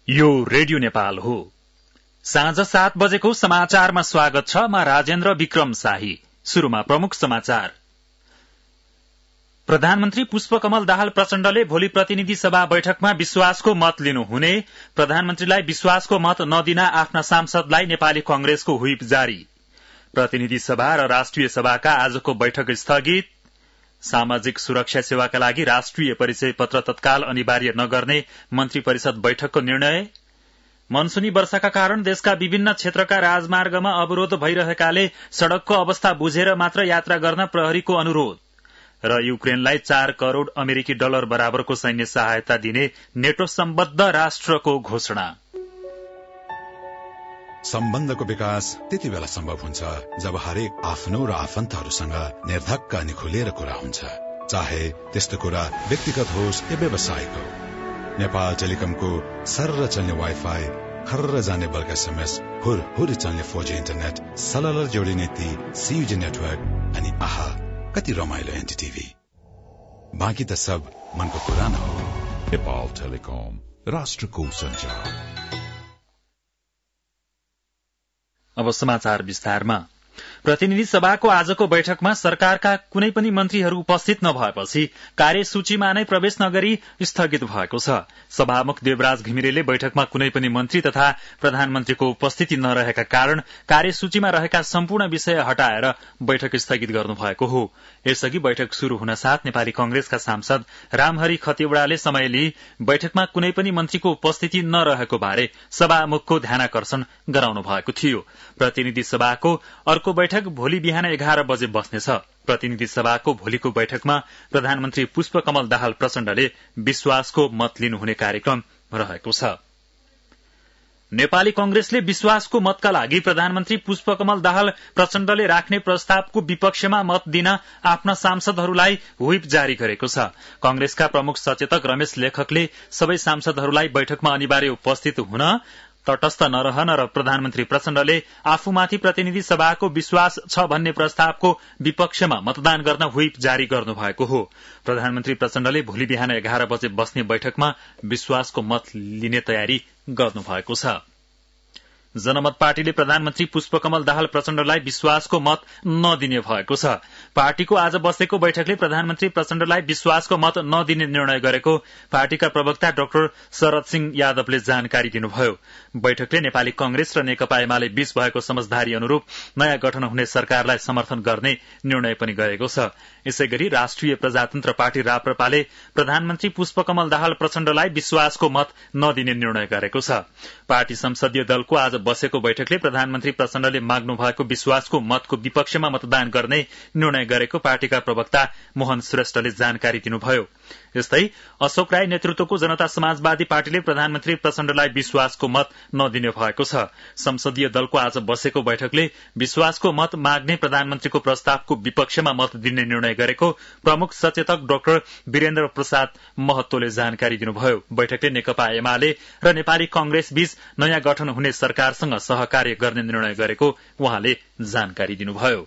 यो रेडियो नेपाल हो। साँझ 7 बजेको समाचारमा स्वागत छ। म राजेन्द्र विक्रम शाही। शुरूमा प्रमुख समाचार। प्रधानमन्त्री पुष्पकमल दाहाल प्रचण्डले भोलि प्रतिनिधि सभा बैठकमा विश्वासको मत लिनुहुने, प्रधानमन्त्रीलाई विश्वासको मत नदिन आफ्ना सांसदलाई नेपाली कंग्रेसको व्हिप जारी। प्रतिनिधि सभा र राष्ट्रिय सभाका आजको बैठक स्थगित। सामाजिक सुरक्षा सेवाका लागि राष्ट्रिय परिचय पत्र तत्काल अनिवार्य नगर्ने मन्त्री परिषद बैठकको निर्णय। मनसुनी वर्षाका कारण देशका विभिन्न क्षेत्रका राजमार्गमा अवरोध भइरहेकाले सड़कको अवस्था बुझेर मात्र यात्रा गर्न प्रहरीको अनुरोध। र युक्रेनलाई 4 करोड़ अमेरिकी डलर बराबरको सैन्य सहायता दिने नेटो सम्बद्ध राष्ट्रको घोषणा। सम्बन्धको विकास त्यति बेला सम्भव हुन्छ जब हरेक आफ्नो र आफन्तहरूसँग निर्धक्क अनि खुलेर कुरा हुन्छ, चाहे त्यस्तो कुरा व्यक्तिगत होस् या व्यावसायिक हो। नेपाल टेलिकमको सर्र चल्ने वाइफाई, खर्र जाने बल्क एसएमएस, हुर चल्ने 4G इन्टरनेट, सलल जोडिने ती CUG नेटवर्क अनि आहा कति रमाइलो एनटीटीभी। बाँकी त सब मनको कुरा न हो। नेपाल टेलिकम, राष्ट्रको सञ्चार। अब समाचार विस्तारमा। प्रतिनिधि सभाको आजको बैठकमा सरकारका कुनै पनि मन्त्रीहरू उपस्थित नभएपछि कार्यसूचीमा नै प्रवेश नगरी स्थगित भएको छ। सभामुख देवराज घिमिरेले बैठकमा कुनै पनि मन्त्री तथा प्रधानमन्त्रीको उपस्थिति नरहेका कारण कार्यसूचीमा रहेका सम्पूर्ण विषय हटाएर बैठक स्थगित गर्नुभएको हो। यसअघि बैठक शुरू हुन साथ नेपाली कंग्रेसका सांसद रामहरि खतिवड़ाले समय लिई बैठकमा कुनै पनि मन्त्रीको उपस्थिति नरहेको बारे सभामुखको ध्यानाकर्षण गराउनु भएको थियो। प्रतिनिधि सभाको अर्को बैठक भोलि बिहान 11 बजे बस्नेछ। प्रतिनिधि सभाको भोलिको बैठकमा प्रधानमन्त्री पुष्पकमल दाहाल प्रचण्डले विश्वासको मत लिनुहुने कार्यक्रम रहेको छ। नेपाली कंग्रेसले विश्वासको मतका लागि प्रधानमन्त्री पुष्पकमल दाहाल प्रचण्डले राख्ने प्रस्तावको विपक्षमा मत दिन आफ्ना सांसदहरूलाई व्हिप जारी गरेको छ। कंग्रेसका प्रमुख सचेतक रमेश लेखकले सबै सांसदहरूलाई बैठकमा अनिवार्य उपस्थित हुन, तटस्थ नरहन र प्रधानमन्त्री प्रचण्डले आफूमाथि प्रतिनिधि सभाको विश्वास छ भन्ने प्रस्तावको विपक्षमा मतदान गर्न व्हिप जारी गर्नुभएको हो। प्रधानमन्त्री प्रचण्डले भोलि बिहान 11 बजे बस्ने बैठकमा विश्वासको मत लिने तयारी गर्नुभएको छ। जनमत पार्टीले प्रधानमन्त्री पुष्पकमल दाहाल प्रचण्डलाई विश्वासको मत नदिने भएको छ। पार्टीको आज बसेको बैठकले प्रधानमन्त्री प्रचण्डलाई विश्वासको मत नदिने निर्णय गरेको पार्टीका प्रवक्ता डाक्टर शरद सिंह यादवले जानकारी दिनुभयो। बैठकले नेपाली कंग्रेस र नेकपा एमाले बीच भएको समझदारी अनुरूप नयाँ गठन हुने सरकारलाई समर्थन गर्ने निर्णय पनि गरेको छ। यसैगरी राष्ट्रिय प्रजातन्त्र पार्टी राप्रपाले प्रधानमन्त्री पुष्पकमल दाहाल प्रचण्डलाई विश्वासको मत नदिने निर्णय गरेको छ। पार्टी संसदीय दलको आज बसेको बैठकले प्रधानमन्त्री प्रचण्डले माग्नु भएको विश्वासको मतको विपक्षमा मतदान गर्ने निर्णय गरेको पार्टीका प्रवक्ता मोहन श्रेष्ठले जानकारी दिनुभयो। यस्तै अशोक राई नेतृत्वको जनता समाजवादी पार्टीले प्रधानमन्त्री प्रचण्डलाई विश्वासको मत नदिने भएको छ। संसदीय दलको आज बसेको बैठकले विश्वासको मत माग्ने प्रधानमन्त्रीको प्रस्तावको विपक्षमा मत दिने निर्णय गरेको प्रमुख सचेतक डाक्टर वीरेन्द्र प्रसाद महतोले जानकारी दिनुभयो। बैठकले नेकपा एमाले र नेपाली कंग्रेस बीच नयाँ गठन हुने सरकारसँग सहकार्य गर्ने निर्णय गरेको उहाँले जानकारी दिनुभयो।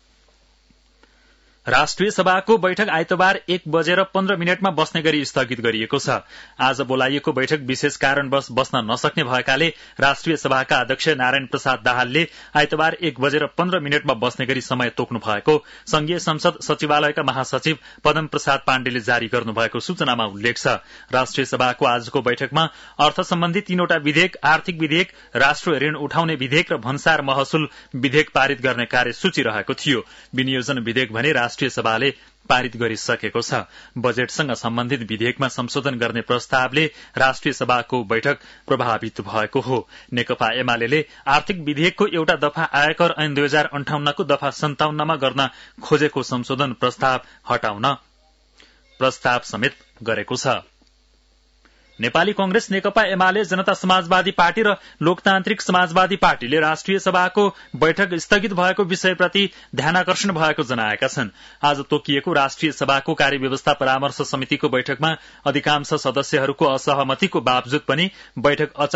राष्ट्रिय सभाको बैठक आइतबार 1:15 बस्ने गरी स्थगित गरिएको छ। आज बोलाइएको बैठक विशेष कारणवश बस्न नसक्ने भएकाले राष्ट्रिय सभाका अध्यक्ष नारायण प्रसाद दाहालले आइतबार 1:15 बस्ने गरी समय तोक्नु भएको संघीय संसद सचिवालयका महासचिव पदम प्रसाद पाण्डेले जारी गर्नुभएको सूचनामा उल्लेख छ। राष्ट्रिय सभाको आजको बैठकमा अर्थ सम्बन्धी 3वटा विधेयक, आर्थिक विधेयक, राष्ट्र ऋण उठाउने विधेयक र भन्सार महसुल विधेयक पारित गर्ने कार्यसूची रहेको थियो। विनियोजन विधेयक भने राष्ट्रिय सभाले पारित गरिसकेको छ। बजेटसँग सम्बन्धित विधेयकमा संशोधन गर्ने प्रस्तावले राष्ट्रिय सभाको बैठक प्रभावित भएको हो। नेकपा एमाले आर्थिक विधेयकको एउटा दफा आयकर ऐन 2058 को दफा 57 मा गर्न खोजेको संशोधन प्रस्ताव हटाउन प्रस्ताव समेत गरेको छ। नेपाली कंग्रेस, नेकपा एमाले, जनता समाजवादी पार्टी र लोकतान्त्रिक समाजवादी पार्टीले राष्ट्रिय सभाको बैठक स्थगित भएको विषयप्रति ध्यानाकर्षण भएको जनाएका छन्। आज तोकिएको राष्ट्रिय सभाको कार्यव्यवस्था परामर्श समितिको बैठकमा अधिकांश सदस्यहरूको असहमतिको बावजुद पनि बैठक अचानक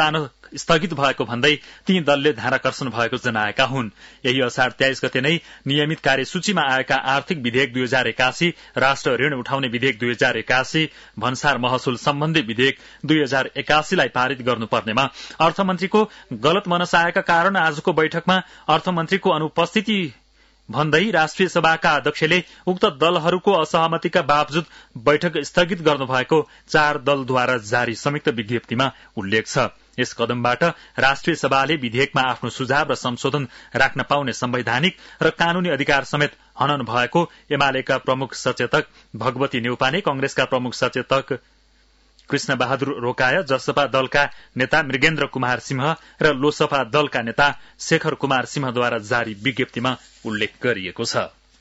स्थगित भएको भन्दै ती दलले ध्यानाकर्षण भएको जनाएका हुन्। यही असार 23 गते नै नियमित कार्यसूचीमा आएका आर्थिक विधेयक 2081, राष्ट्र ऋण उठाउने विधेयक 2081, भन्सार महसुल सम्बन्धी विधेयक 2081 लाई पारित गर्नुपर्नेमा अर्थमन्त्रीको गलत मनसायका कारण आजको बैठकमा अर्थमन्त्रीको अनुपस्थिति भन्दै राष्ट्रिय सभाका अध्यक्षले उक्त दलहरूको असहमतिका बावजुद बैठक स्थगित गर्नुभएको 4 दलद्वारा जारी संयुक्त विज्ञप्तिमा उल्लेख छ। यस कदमबाट राष्ट्रिय सभाले विधेयकमा आफ्नो सुझाव र संशोधन राख्न पाउने संवैधानिक र कानूनी अधिकार समेत हनन भएको एमालेका प्रमुख सचेतक भगवती न्यौपाने, कंग्रेसका प्रमुख सचेतक कृष्ण बहादुर रोकाया, जसपा दलका नेता मृगेन्द्र कुमार सिंह र लोसपा दलका नेता शेखर कुमार सिंहद्वारा जारी विज्ञप्तिमा उल्लेख गरिएको छ।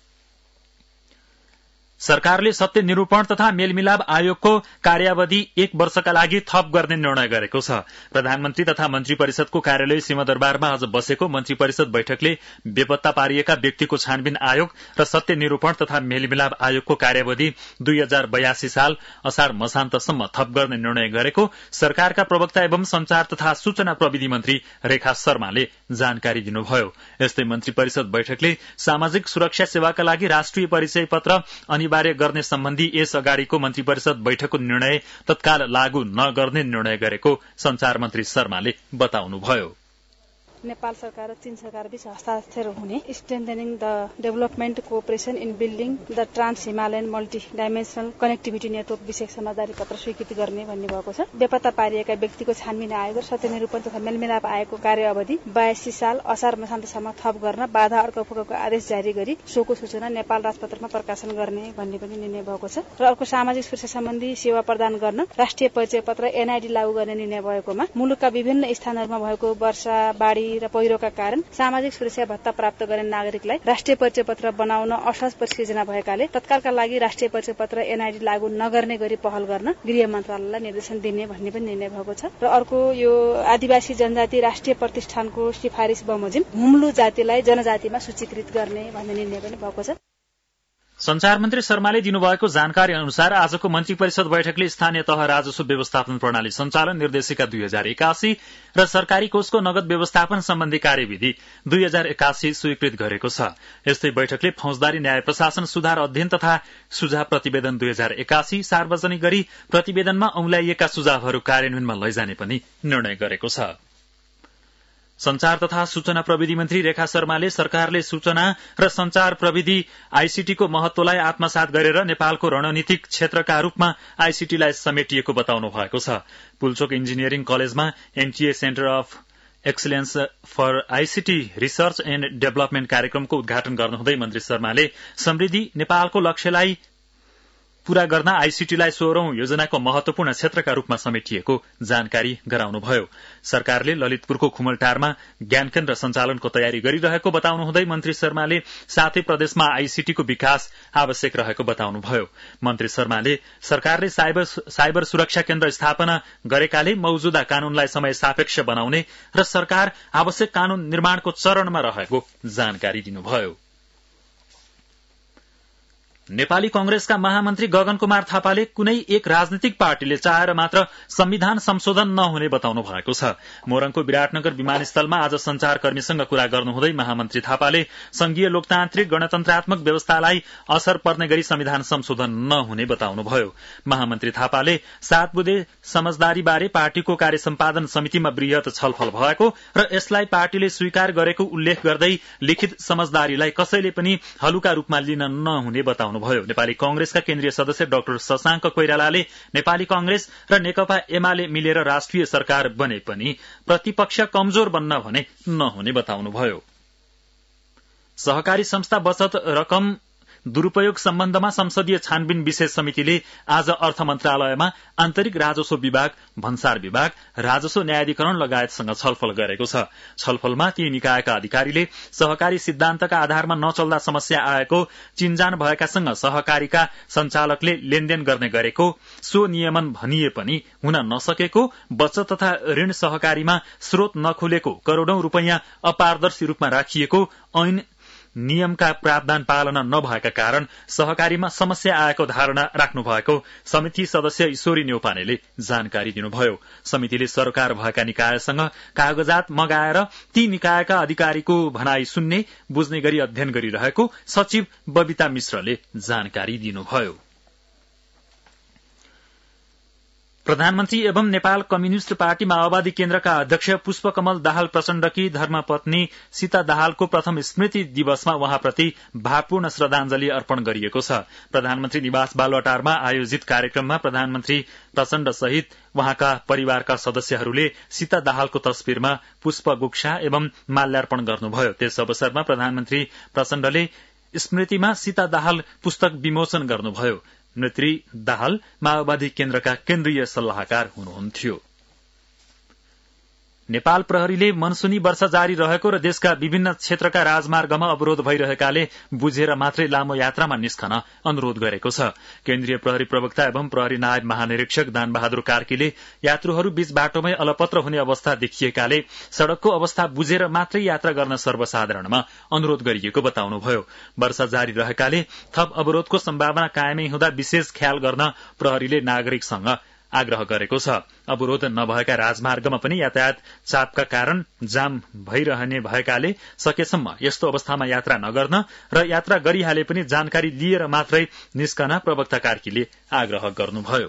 सरकारले सत्य निरूपण तथा मेलमिलाप आयोगको कार्यावधि 1 वर्षका लागि थप गर्ने निर्णय गरेको छ। प्रधानमन्त्री तथा मन्त्री परिषदको कार्यालय सिंहदरबारमा आज बसेको मन्त्री परिषद बैठकले बेपत्ता पारिएका व्यक्तिको छानबिन आयोग र सत्य निरूपण तथा मेलमिलाप आयोगको कार्यावधि 2082 साल असार मसान्तसम्म थप गर्ने निर्णय गरेको सरकारका प्रवक्ता एवं संचार तथा सूचना प्रविधि मन्त्री रेखा शर्माले जानकारी दिनुभयो। यस्तै मन्त्री परिषद बैठकले सामाजिक सुरक्षा सेवाका लागि राष्ट्रिय परिचय पत्र अनिवार्य गर्ने सम्बन्धी यस अगाडिको मन्त्री परिषद बैठकको निर्णय तत्काल लागू नगर्ने निर्णय गरेको संचार मन्त्री शर्माले बताउनुभयो। नेपाल सरकार र चीन सरकार बीच हस्ताक्षर हुने strengthening the development cooperation in building the trans Himalayan multi dimensional connectivity network विषयक समझदारी पत्र स्वीकृति गर्ने भन्ने भएको छ। बेपत्ता पारिएका व्यक्तिको छानबिन आयोग र सत्य निरूपण तथा मेलमिलाप आयोगको कार्य अवधि 82 साल असार मसान्तसम्म थप गर्न बाधा अर्को आदेश जारी गरी सोको सूचना नेपाल राजपत्रमा प्रकाशन गर्ने भन्ने पनि निर्णय भएको छ। र अर्को सामाजिक सुरक्षा सम्बन्धी सेवा प्रदान गर्न राष्ट्रिय परिचय पत्र एनआईडी लागू गर्ने निर्णय भएकोमा मुलुकका विभिन्न स्थानहरूमा भएको वर्षा, बाढी र पहिरोका कारण सामाजिक सुरक्षा भत्ता प्राप्त गर्ने नागरिकलाई राष्ट्रिय परिचय पत्र बनाउन असहज परिस्थिति भएकाले तत्कालका लागि राष्ट्रिय परिचय पत्र एनआईडी लागू नगर्ने गरी पहल गर्न गृह मन्त्रालयलाई निर्देशन दिने भन्ने पनि निर्णय भएको छ। र अर्को यो आदिवासी जनजाति राष्ट्रिय प्रतिष्ठानको सिफारिस बमोजिम हुम्लु जातिलाई जनजातिमा सूचीकृत गर्ने भन्ने निर्णय पनि भएको छ। संचार मन्त्री शर्माले दिनुभएको जानकारी अनुसार आजको मन्त्री परिषद बैठकले स्थानीय तह राजस्व व्यवस्थापन प्रणाली सञ्चालन निर्देशिका 2081 र सरकारी कोषको नगद व्यवस्थापन सम्बन्धी कार्यविधि 2081 स्वीकृत गरेको छ। यस्तै बैठकले फौजदारी न्याय प्रशासन सुधार अध्ययन तथा सुझाव प्रतिवेदन 2081 सार्वजनिक गरी प्रतिवेदनमा औंल्याइएका सुझावहरू कार्यान्वयनमा लैजाने पनि निर्णय गरेको छ। संचार तथा सूचना प्रविधि मन्त्री रेखा शर्माले सरकारले सूचना र संचार प्रविधि आईसीटीको महत्वलाई आत्मसात गरेर नेपालको रणनीतिक क्षेत्रका रूपमा आईसीटीलाई समेटिएको बताउनु भएको छ। पुल्चोक इन्जिनियरिङ कलेजमा NTA centre of excellence for ICT research and development कार्यक्रमको उद्घाटन गर्नुहुँदै मन्त्री शर्माले समृद्धि नेपालको लक्ष्यलाई पूरा गर्न आईसीटीलाई 16औं योजनाको महत्वपूर्ण क्षेत्रका रूपमा समेटिएको जानकारी गराउनुभयो। सरकारले ललितपुरको खुमलटारमा ज्ञान केन्द्र सञ्चालनको तयारी गरिरहेको बताउनुहुँदै मन्त्री शर्माले साथै प्रदेशमा आईसीटीको विकास आवश्यक रहेको बताउनुभयो। मन्त्री शर्माले सरकारले साइबर सुरक्षा केन्द्र स्थापना गरेकाले मौजूदा कानूनलाई समय सापेक्ष बनाउने र सरकार आवश्यक कानून निर्माणको चरणमा रहेको जानकारी दिनुभयो। नेपाली कंग्रेसका महामन्त्री गगन कुमार थापाले कुनै एक राजनीतिक पार्टीले चाहेर मात्र संविधान संशोधन नहुने बताउनु भएको छ। मोरङको विराटनगर विमानस्थलमा आज संचारकर्मीसँग कुरा गर्नुहुँदै महामन्त्री थापाले संघीय लोकतान्त्रिक गणतन्त्रात्मक व्यवस्थालाई असर पर्ने गरी संविधान संशोधन नहुने बताउनुभयो। महामन्त्री थापाले 7 बुँदे समझदारीबारे पार्टीको कार्य सम्पादन समितिमा वृहत छलफल भएको र यसलाई पार्टीले स्वीकार गरेको उल्लेख गर्दै लिखित समझदारीलाई कसैले पनि हलुका रूपमा लिन नहुने बताउनु भयो। नेपाली कंग्रेसका केन्द्रीय सदस्य डाक्टर शशाङ्क कोइरालाले नेपाली कंग्रेस र नेकपा एमाले मिलेर राष्ट्रिय सरकार बने पनि प्रतिपक्ष कमजोर बन्न भने नहुने बताउनुभयो। सहकारी संस्था बचत रकम दुरूपयोग सम्बन्धमा संसदीय छानबिन विशेष समितिले आज अर्थ मन्त्रालयमा आन्तरिक राजस्व विभाग, भन्सार विभाग, राजस्व न्यायाधिकरण लगायतसँग छलफल गरेको छ। छलफलमा ती निकायका अधिकारीले सहकारी सिद्धान्तका आधारमा नचल्दा समस्या आएको, चिन्जान भएकासँग सहकारीका सञ्चालकले लेनदेन गर्ने गरेको, सो नियमन भनिए पनि हुन नसकेको, बचत तथा ऋण सहकारीमा स्रोत नखुलेको, करोड़ौं रूपैयाँ अपारदर्शी रूपमा राखिएको, ऐन नियमका प्रावधान पालना नभएका कारण सहकारीमा समस्या आएको धारणा राख्नु भएको समिति सदस्य ईश्वरी न्यौपानेले जानकारी दिनुभयो। समितिले सरकार भएका निकायसँग कागजात मगाएर ती निकायका अधिकारीको भनाई सुन्ने बुझ्ने गरी अध्ययन गरिरहेको सचिव बबिता मिश्रले जानकारी दिनुभयो। प्रधानमन्त्री एवं नेपाल कम्युनिष्ट पार्टी माओवादी केन्द्रका अध्यक्ष पुष्पकमल दाहाल प्रचण्डकी धर्मपत्नी सीता दाहालको प्रथम स्मृति दिवसमा उहाँप्रति भावपूर्ण श्रद्धांजलि अर्पण गरिएको छ। प्रधानमन्त्री निवास बालुवाटारमा आयोजित कार्यक्रममा प्रधानमन्त्री प्रचण्ड सहित उहाँका परिवारका सदस्यहरूले सीता दाहालको तस्विरमा पुष्पगुच्छा एवं माल्यार्पण गर्नुभयो। त्यस अवसरमा प्रधानमन्त्री प्रचण्डले स्मृतिमा सीता दाहाल पुस्तक विमोचन गर्नुभयो। नेत्री दाहाल माओवादी केन्द्रका केन्द्रीय सल्लाहकार हुनुहुन्थ्यो। नेपाल प्रहरीले मनसूनी वर्षा जारी रहेको र देशका विभिन्न क्षेत्रका राजमार्गमा अवरोध भइरहेकाले बुझेर मात्रै लामो यात्रामा निस्कन अनुरोध गरेको छ। केन्द्रीय प्रहरी प्रवक्ता एवं प्रहरी नायब महानिरीक्षक दानबहादुर कार्कीले यात्रुहरू बीच बाटोमै अलपत्र हुने अवस्था देखिएकाले सड़कको अवस्था बुझेर मात्रै यात्रा गर्न सर्वसाधारणमा अनुरोध गरिएको बताउनुभयो। वर्षा जारी रहेकाले थप अवरोधको सम्भावना कायमै हुँदा विशेष ख्याल गर्न प्रहरीले नागरिकसँग आग्रह गरेको छ। अवरोध नभएका राजमार्गमा पनि यातायात चापका कारण जाम भइरहने भएकाले सकेसम्म यस्तो अवस्थामा यात्रा नगर्न र यात्रा गरिहाले पनि जानकारी लिएर मात्रै निस्कन प्रवक्ता कार्कीले आग्रह गर्नुभयो।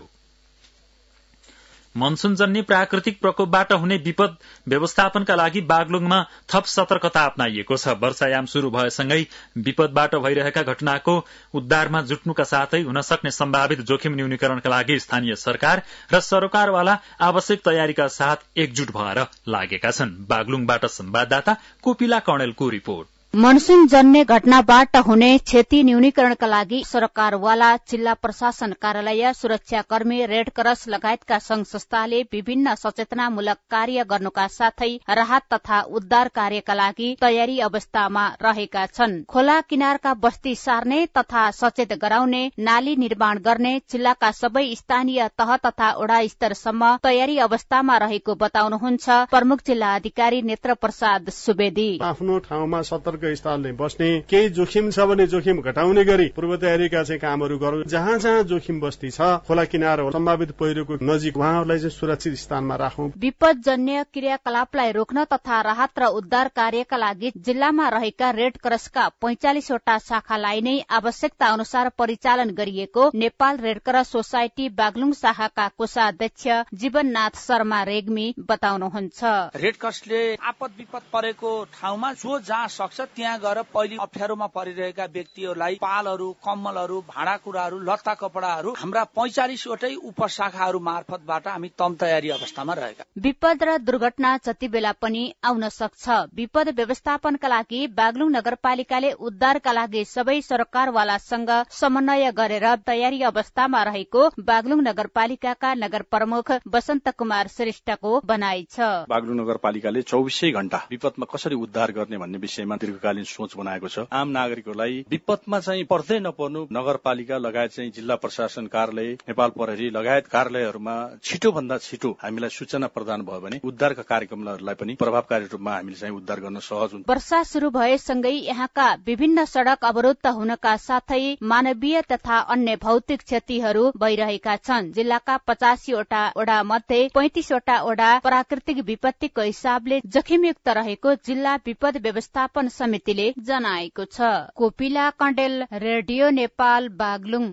मनसूनजन्य प्राकृतिक प्रकोपबाट हुने विपद व्यवस्थापनका लागि बागलुङमा थप सतर्कता अपनाइएको छ। वर्षायाम शुरू भएसँगै विपदबाट भइरहेका घटनाको उद्धारमा जुट्नुका साथै हुन सक्ने सम्भावित जोखिम न्यूनीकरणका लागि स्थानीय सरकार र सरोकारवाला आवश्यक तयारीका साथ एकजुट भएर लागेका छन्। बागलुङबाट संवाददाता कोपिला कणेलको रिपोर्ट। मनसून जन्य घटनाबाट हुने क्षति न्यूनीकरणका लागि सरकारवाला, जिल्ला प्रशासन कार्यालय, सुरक्षाकर्मी, रेड क्रस लगायतका संघ संस्थाले विभिन्न सचेतनामूलक कार्य गर्नुका साथै राहत तथा उद्धार कार्यका लागि तयारी अवस्थामा रहेका छन्। खोला किनारका बस्ती सार्ने तथा सचेत गराउने, नाली निर्माण गर्ने जिल्लाका सबै स्थानीय तह तथा वडा स्तरसम्म तयारी अवस्थामा रहेको बताउनुहुन्छ प्रमुख जिल्ला अधिकारी नेत्र प्रसाद सुवेदी। आफ्नो ठाउँमा सतर्क स्थलले बस्ने, केही जोखिम छ भने जोखिम घटाउने गरी पूर्व तयारीका चाहिँ कामहरू गरौं। जहाँ जहाँ जोखिम बस्ती छ, खोला किनार सम्भावित पहिरोको नजिक उहाँहरूलाई चाहिँ सुरक्षित स्थानमा राखौं। विपदजन्य क्रियाकलापलाई रोक्न तथा राहत र उद्धार कार्यका लागि जिल्लामा रहेका रेड क्रसका 45 वटा शाखालाई नै आवश्यकता अनुसार परिचालन गरिएको Nepal red cross society Baglung शाखाका कोषाध्यक्ष जीवननाथ शर्मा रेग्मी बताउनुहुन्छ। रेड क्रसले आपद विपद परेको ठाउँमा जो जहाँ सक्छ त्यहाँ गएर पहिले अप्ठ्यारोमा परिरहेका व्यक्तिहरूलाई पालहरू, कम्मलहरू, भाँडाकुँडाहरू, लत्ता कपडाहरू हाम्रा 45 वटै उपशाखाहरू मार्फतबाट हामी तम तयारी अवस्थामा रहेका। विपद र दुर्घटना जति बेला पनि आउन सक्छ। विपद व्यवस्थापनका लागि बागलुङ नगरपालिकाले उद्धारका लागि सबै सरकारवालासँग समन्वय गरेर तयारी अवस्थामा रहेको बागलुङ नगरपालिकाका नगर प्रमुख वसन्त कुमार श्रेष्ठको भनाइ छ। बागलुङ नगरपालिकाले 24 घण्टा विपदमा कसरी उद्धार गर्ने भन्ने विषयमा दीर्घकालीन सोच बनाएको छ। आम नागरिकहरूलाई विपदमा चाहिँ पर्दै नपर्नु नगरपालिका लगायत चाहिँ जिल्ला प्रशासन कार्यालय, नेपाल प्रहरी लगायत कार्यालयहरूमा छिटो भन्दा छिटो हामीलाई सूचना प्रदान भयो भने उद्धारका कार्यक्रमहरूलाई पनि प्रभावकारी रूपमा हामीले चाहिँ उद्धार गर्न सहज हुन्छ। वर्षा शुरू भएसँगै यहाँका विभिन्न सड़क अवरुद्ध हुनका साथै मानवीय तथा अन्य भौतिक क्षतिहरू भइरहेका छन्। जिल्लाका 85 वटा वडा मध्ये 35 वटा वडा प्राकृतिक विपत्तिको हिसाबले जोखिमयुक्त रहेको जिल्ला विपद व्यवस्थापन समितिले जनाएको छ। कोपिला कण्डेल, रेडियो नेपाल, बागलुङ।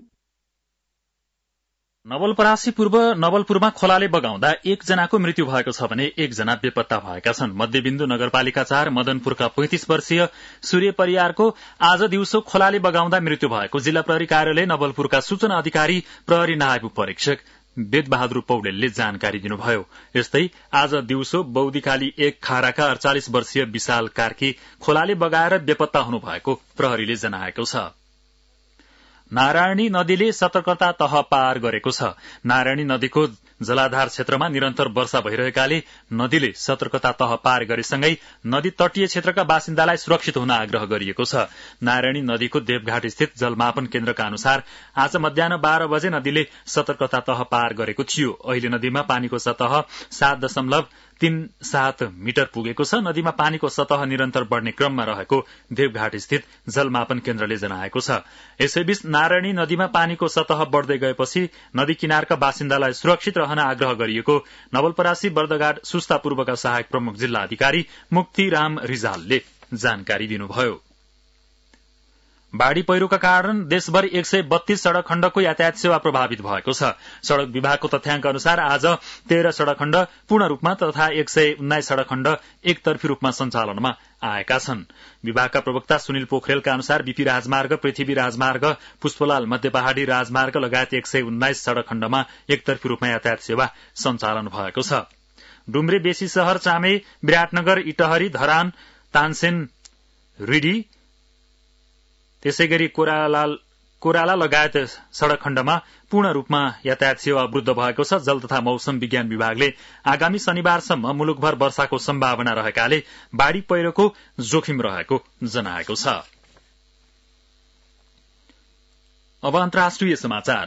नवलपरासी पूर्व नवलपुरमा खोलाले बगाउँदा 1 जनाको मृत्यु भएको छ भने 1 जना बेपत्ता भएका छन्। मध्यबिन्दु नगरपालिका 4 मदनपुरका 35 वर्षीय सूर्य परियारको आज दिउँसो खोलाले बगाउँदा मृत्यु भएको जिल्ला प्रहरी कार्यालय नवलपुरका सूचना अधिकारी प्रहरी नायब परीक्षक वेदबहादुर पौडेलले जानकारी दिनुभयो। यस्तै आज दिउँसो बौद्धिखाली 1 खाराका 48 वर्षीय विशाल कार्की खोलाले बगाएर बेपत्ता हुनुभएको प्रहरीले जनाएको छ। नारायणी नदीले सतर्कता तह पार गरेको छ। नारायणी नदीको जलाधार क्षेत्रमा निरन्तर वर्षा भइरहेकाले नदीले सतर्कता तह पार गरेसँगै नदी तटीय क्षेत्रका बासिन्दालाई सुरक्षित हुन आग्रह गरिएको छ। नारायणी नदीको देवघाट स्थित जलमापन केन्द्रका अनुसार आज मध्याह्न 12 बजे नदीले सतर्कता तह पार गरेको थियो। अहिले नदीमा पानीको सतह 0.37 मिटर पुगेको छ। नदीमा पानीको सतह निरन्तर बढ्ने क्रममा रहेको देवघाट स्थित जलमापन केन्द्रले जनाएको छ। यसैबीच नारायणी नदीमा पानीको सतह बढ्दै गएपछि नदी किनारका बासिन्दालाई सुरक्षित रहन आग्रह गरिएको नवलपरासी बर्दघाट सुस्ता पूर्वका सहायक प्रमुख जिल्ला अधिकारी मुक्तिराम रिजालले जानकारी दिनुभयो। बाढ़ी पहिरोका कारण देशभर 132 सड़क खण्डको यातायात सेवा प्रभावित भएको छ। सड़क विभागको तथ्याङ्क अनुसार आज 13 सड़क खण्ड पूर्ण रूपमा तथा 119 सड़क खण्ड एकतर्फी रूपमा सञ्चालनमा आएका छन्। विभागका प्रवक्ता सुनिल पोखरेलका अनुसार बीपी राजमार्ग, पृथ्वी राजमार्ग, पुष्पलाल मध्य पहाड़ी राजमार्ग लगायत 119 सड़क खण्डमा एकतर्फी रूपमा यातायात सेवा सञ्चालन भएको छ। डुम्रे, बेसी शहर, चामे, विराटनगर, इटहरी, धरान, तानसेन, रिडी, त्यसैगरी कोराला लगायत सड़क खण्डमा पूर्ण रूपमा यातायात सेवा अवरुद्ध भएको छ। जल तथा मौसम विज्ञान विभागले आगामी शनिबारसम्म मुलुकभर वर्षाको सम्भावना रहेकाले बाढ़ी पहिरोको जोखिम रहेको जनाएको छ। अब अन्तर्राष्ट्रिय समाचार।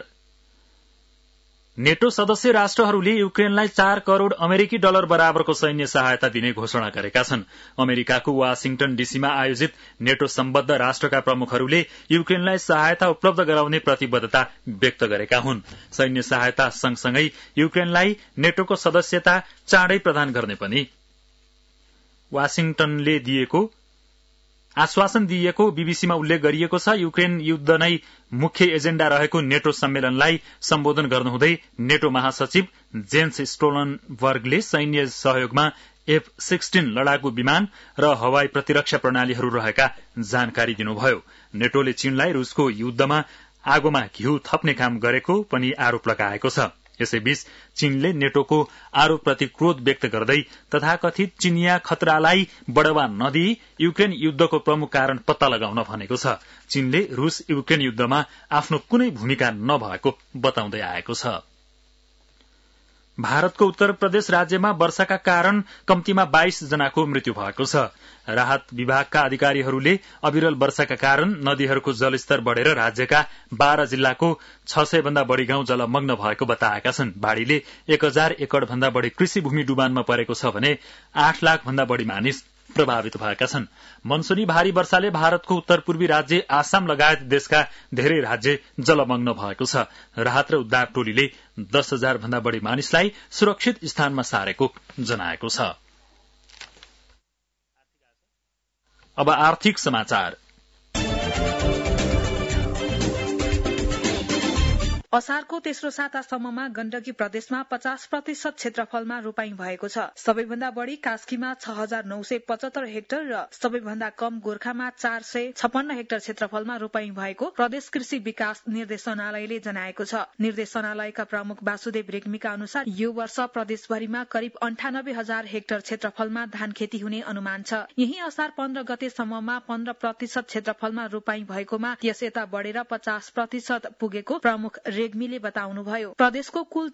नेटो सदस्य राष्ट्रहरूले युक्रेनलाई 4 करोड़ अमेरिकी डलर बराबरको सैन्य सहायता दिने घोषणा गरेका छन्। अमेरिकाको वाशिंगटन डीसीमा आयोजित नेटो सम्बद्ध राष्ट्रका प्रमुखहरूले युक्रेनलाई सहायता उपलब्ध गराउने प्रतिबद्धता व्यक्त गरेका हुन्। सैन्य सहायता सँगसँगै युक्रेनलाई नेटोको सदस्यता चाँडै प्रदान गर्ने पनि वाशिंगटनले दिएको आश्वासन दिएको बीबीसीमा उल्लेख गरिएको छ। युक्रेन युद्ध नै मुख्य एजेण्डा रहेको नेटो सम्मेलनलाई सम्बोधन गर्नुहुँदै नेटो महासचिव जेन्स स्टोलनबर्गले सैन्य सहयोगमा F-16 लडाकू विमान र हवाई प्रतिरक्षा प्रणालीहरू रहेका जानकारी दिनुभयो। नेटोले चीनलाई रूसको युद्धमा आगोमा घिउ थप्ने काम गरेको पनि आरोप लगाएको छ। यसैबीच चीनले नेटोको आरोपप्रति क्रोध व्यक्त गर्दै तथाकथित चिनिया खतरालाई बढ़ावा नदिई युक्रेन युद्धको प्रमुख कारण पत्ता लगाउन भनेको छ। चीनले रूस युक्रेन युद्धमा आफ्नो कुनै भूमिका नभएको बताउँदै आएको छ। भारतको उत्तर प्रदेश राज्यमा वर्षाका कारण कम्तीमा 22 जनाको मृत्यु भएको छ। राहत विभागका अधिकारीहरूले अविरल वर्षाका कारण नदीहरूको जलस्तर बढ़ेर राज्यका 12 जिल्लाको 600 भन्दा बढ़ी गाउँ जलमग्न भएको बताएका छन्। बाढ़ीले 1000 एकड़ भन्दा बढ़ी कृषि भूमि डुबानमा परेको छ भने 8 लाख भन्दा बढ़ी मानिस प्रभावित भएका छन्। मनसुनी भारी वर्षाले भारतको उत्तर पूर्वी राज्य आसाम लगायत देशका धेरै राज्य जलमग्न भएको छ। राहत र उद्धार टोलीले 10,000 भन्दा बढ़ी मानिसलाई सुरक्षित स्थानमा सारेको जनाएको छ। अब आर्थिक समाचार। असारको तेस्रो सातासम्ममा गण्डकी प्रदेशमा 50% क्षेत्रफलमा रोपाई भएको छ। सबैभन्दा बढ़ी कास्कीमा 6,975 हेक्टर र सबैभन्दा कम गोर्खामा 456 हेक्टर क्षेत्रफलमा रोपाई भएको प्रदेश कृषि विकास निर्देशनालयले जनाएको छ। निर्देशनालयका प्रमुख वासुदेव रेग्मीका अनुसार यो वर्ष प्रदेशभरिमा करिब 98,000 हेक्टर क्षेत्रफलमा धान खेती हुने अनुमान छ। यही असार 15 गतेसम्ममा 15% क्षेत्रफलमा रोपाई भएकोमा त्यस यता बढ़ेर 50% पुगेको प्रमुख रेग्मीले बताउनुभयो। प्रदेशको कुल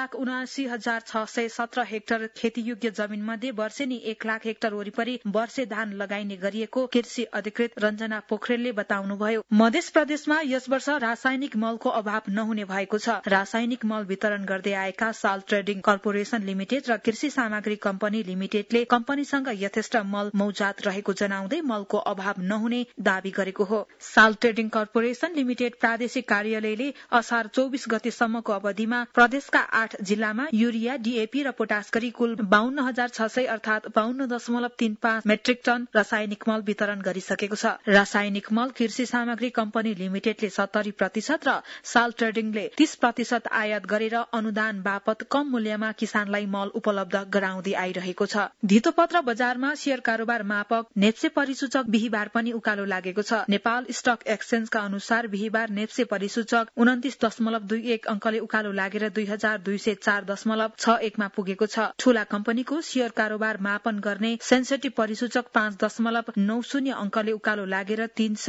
4,79,617 हेक्टर खेतीयोग्य जमीन मध्ये वर्षेनी 1 लाख हेक्टर वरिपरि वर्षे धान लगाइने गरिएको कृषि अधिकृत रञ्जना पोखरेलले बताउनुभयो। मध्य प्रदेशमा यस वर्ष रासायनिक मलको अभाव नहुने भएको छ। रासायनिक मल वितरण गर्दै आएका साल ट्रेडिङ कर्पोरेशन लिमिटेड र कृषि सामग्री कम्पनी लिमिटेडले कम्पनीसँग यथेष्ट मल मौजात रहेको जनाउँदै मलको अभाव नहुने दावी गरेको हो। साल ट्रेडिङ कर्पोरेशन लिमिटेड प्रादेशिक कार्यालयले असार 24 गतेसम्मको अवधिमा प्रदेशका 8 जिल्लामा युरिया, डीएपी र पोटास गरी कुल 52,600 अर्थात 52.35 मेट्रिक टन रासायनिक मल वितरण गरिसकेको छ। रासायनिक मल कृषि सामग्री कम्पनी लिमिटेडले 70% र साल ट्रेडिङले 30% आयात गरेर अनुदान बापत कम मूल्यमा किसानलाई मल उपलब्ध गराउँदै आइरहेको छ। धितोपत्र बजारमा शेयर कारोबार मापक नेप्से परिसूचक बिहीबार पनि उकालो लागेको छ। नेपाल स्टक एक्सचेन्जका अनुसार बिहीबार नेप्से परिसूचक 29.21 अंकले उकालो लागेर 2204.61 मा पुगेको छ। ठूला कम्पनीको शेयर कारोबार मापन गर्ने सेन्सेटिभ परिसूचक 5.90 अंकले उकालो लागेर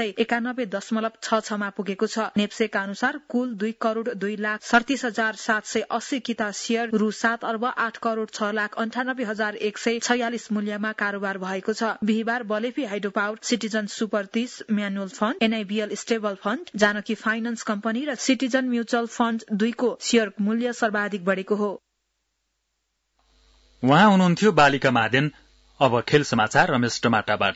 391.66 मा पुगेको छ। नेप्सेका अनुसार कुल 2,02,37,780 किता शेयर रु 7 अर्ब 8 करोड़ 6,98,146 मूल्यमा कारोबार भएको छ। बिहीबार Balephi hydro power, citizen super 30 manual fund, NIBL stable fund, Janaki finance company र सिटिजन म्युचुअल फण्ड 2 को शेयर मूल्य सर्वाधिक बढ़ेको हो। उहाँ हुनुहुन्थ्यो बालिका मादेन। अब खेल समाचार रमेश टमाटाबाट।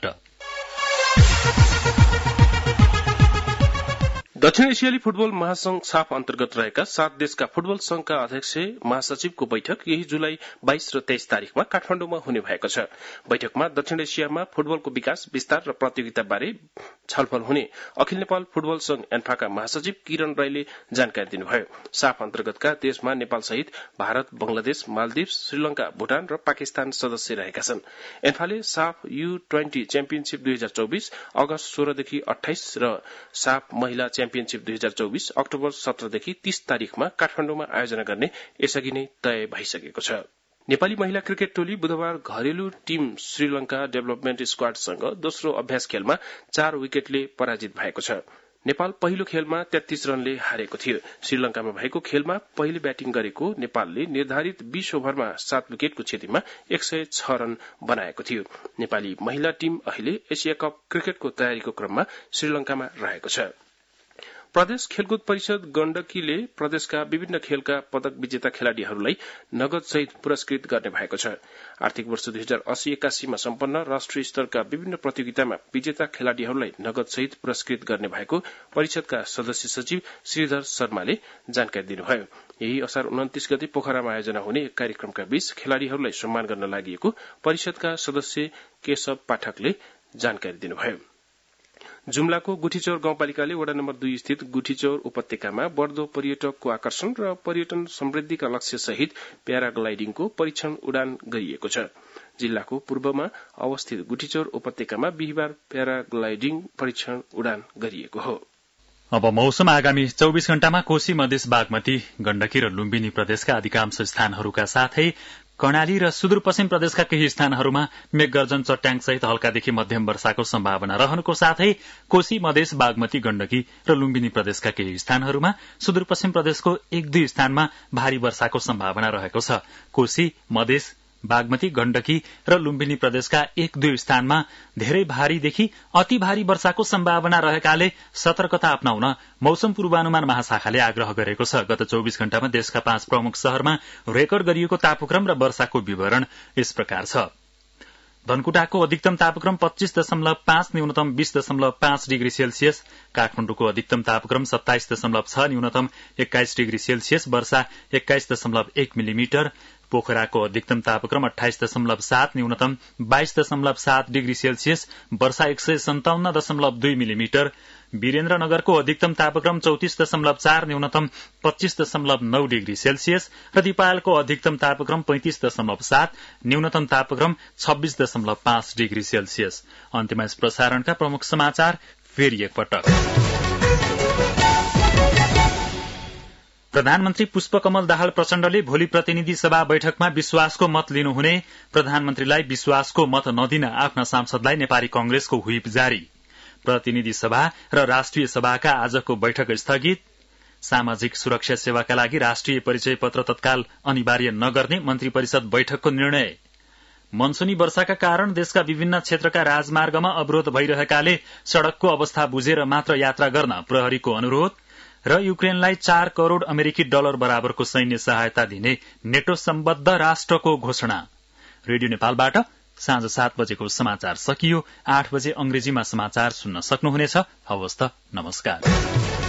दक्षिण एसियाली फुटबल महासंघ साफ अन्तर्गत रहेका 7 देशका फुटबल संघका अध्यक्ष महासचिवको बैठक यही जुलाई 22 र 23 तारिखमा काठमाडौँमा हुने भएको छ। बैठकमा दक्षिण एसियामा फुटबलको विकास, विस्तार र प्रतियोगिताबारे छलफल हुने अखिल नेपाल फुटबल संघ एन्फाका महासचिव किरण राईले जानकारी दिनुभयो। साफ अन्तर्गतका देशमा नेपाल सहित भारत, बंगलादेश, मालदिव, श्रीलंका, भूटान र पाकिस्तान सदस्य रहेका छन्। एन्फाले साफ U20 च्याम्पियनशीप 2024 अगस्त 16 देखि 28 र साफ महिला च्याम्पियनशीप 2024 अक्टोबर 17 देखि 30 तारिखमा काठमाडौँमा आयोजना गर्ने यसअघि नै तय भइसकेको छ। नेपाली महिला क्रिकेट टोली बुधबार घरेलु टीम श्रीलंका डेभलपमेन्ट स्क्वाडसँग दोस्रो अभ्यास खेलमा 4 विकेटले पराजित भएको छ। नेपाल पहिलो खेलमा 33 रनले हारेको थियो। श्रीलंकामा भएको खेलमा पहिले ब्याटिङ गरेको नेपालले निर्धारित 20 ओभरमा 7 विकेटको क्षतिमा 106 रन बनाएको थियो। नेपाली महिला टीम अहिले एशिया कप क्रिकेटको तयारीको क्रममा श्रीलंकामा रहेको छ। प्रदेश खेलकुद परिषद गण्डकीले प्रदेशका विभिन्न खेलका पदक विजेता खेलाड़ीहरूलाई नगद सहित पुरस्कृत गर्ने भएको छ। आर्थिक वर्ष 2080-81 मा सम्पन्न राष्ट्रिय स्तरका विभिन्न प्रतियोगितामा विजेता खेलाड़ीहरूलाई नगद सहित पुरस्कृत गर्ने भएको परिषदका सदस्य सचिव श्रीधर शर्माले जानकारी दिनुभयो। यही असार 29 गते पोखरामा आयोजना हुने एक कार्यक्रमका बीच खेलाड़ीहरूलाई सम्मान गर्न लागि परिषदका सदस्य केशव पाठकले जानकारी दिनुभयो। जुम्लाको गुठीचौर गाउँपालिकाले वडा नम्बर 2 स्थित गुठीचौर उपत्यकामा बढ्दो पर्यटकको आकर्षण र पर्यटन समृद्धिका लक्ष्य सहित प्याराग्लाइडिङको परीक्षण उडान गरिएको छ। जिल्लाको पूर्वमा अवस्थित गुठीचौर उपत्यकामा बिहिबार प्याराग्लाइडिङ परीक्षण उडान गरिएको हो। अब मौसम। आगामी 24 घण्टामा कोशी, मधेस, बागमती, गण्डकी र लुम्बिनी प्रदेशका अधिकांश स्थानहरूका साथै कर्णाली र सुदूरपश्चिम प्रदेशका केही स्थानहरूमा मेघगर्जन, चट्याङ सहित हल्कादेखि मध्यम वर्षाको सम्भावना रहनुको साथै कोशी, मधेस, बागमती, गण्डकी र लुम्बिनी प्रदेशका केही स्थानहरूमा सुदूरपश्चिम प्रदेशको 1-2 स्थानमा भारी वर्षाको सम्भावना रहेको छ। कोशी, मधेस, बागमती, गण्डकी र लुम्बिनी प्रदेशका 1-2 स्थानमा धेरै भारीदेखि अति भारी वर्षाको सम्भावना रहेकाले सतर्कता अपनाउन मौसम पूर्वानुमान महाशाखाले आग्रह गरेको छ। गत 24 घण्टामा देशका 5 प्रमुख शहरमा रेकर्ड गरिएको तापक्रम र वर्षाको विवरण यस प्रकार छ। धनकुटाको अधिकतम तापक्रम 25.5, न्यूनतम 20.5 डिग्री सेल्सियस। काठमाडौँको अधिकतम तापक्रम 27.6, न्यूनतम 21 डिग्री सेल्सियस। वर्षा 21.1 मिलिमिटर। पोखराको अधिकतम तापक्रम 28.7, न्यूनतम 22.7 डिग्री सेल्सियस। वर्षा 157.2 मिलिमिटर। वीरेन्द्रनगरको अधिकतम तापक्रम 34.4, न्यूनतम 25.9 डिग्री सेल्सियस र दिपायलको अधिकतम तापक्रम 35.7, न्यूनतम तापक्रम 26.5 डिग्री सेल्सियस। अन्त्यमा यस प्रसारणका प्रमुख समाचार फेरि एकपटक। प्रधानमन्त्री पुष्पकमल दाहाल प्रचण्डले भोलि प्रतिनिधि सभा बैठकमा विश्वासको मत लिनुहुने, प्रधानमन्त्रीलाई विश्वासको मत नदिन आफ्ना सांसदलाई नेपाली कंग्रेसको व्हिप जारी। प्रतिनिधि सभा र राष्ट्रिय सभाका आजको बैठक स्थगित। सामाजिक सुरक्षा सेवाका लागि राष्ट्रिय परिचय पत्र तत्काल अनिवार्य नगर्ने मन्त्री परिषद बैठकको निर्णय। मनसुनी वर्षाका कारण देशका विभिन्न क्षेत्रका राजमार्गमा अवरोध भइरहेकाले सड़कको अवस्था बुझेर मात्र यात्रा गर्न प्रहरीको अनुरोध र युक्रेनलाई 4 करोड़ अमेरिकी डलर बराबरको सैन्य सहायता दिने नेटो सम्बद्ध राष्ट्रको घोषणा। रेडियो नेपालबाट साँझ 7 बजेको समाचार सकियो। 8 बजे अंग्रेजीमा समाचार सुन्न सक्नुहुनेछ। हवस् त, नमस्कार।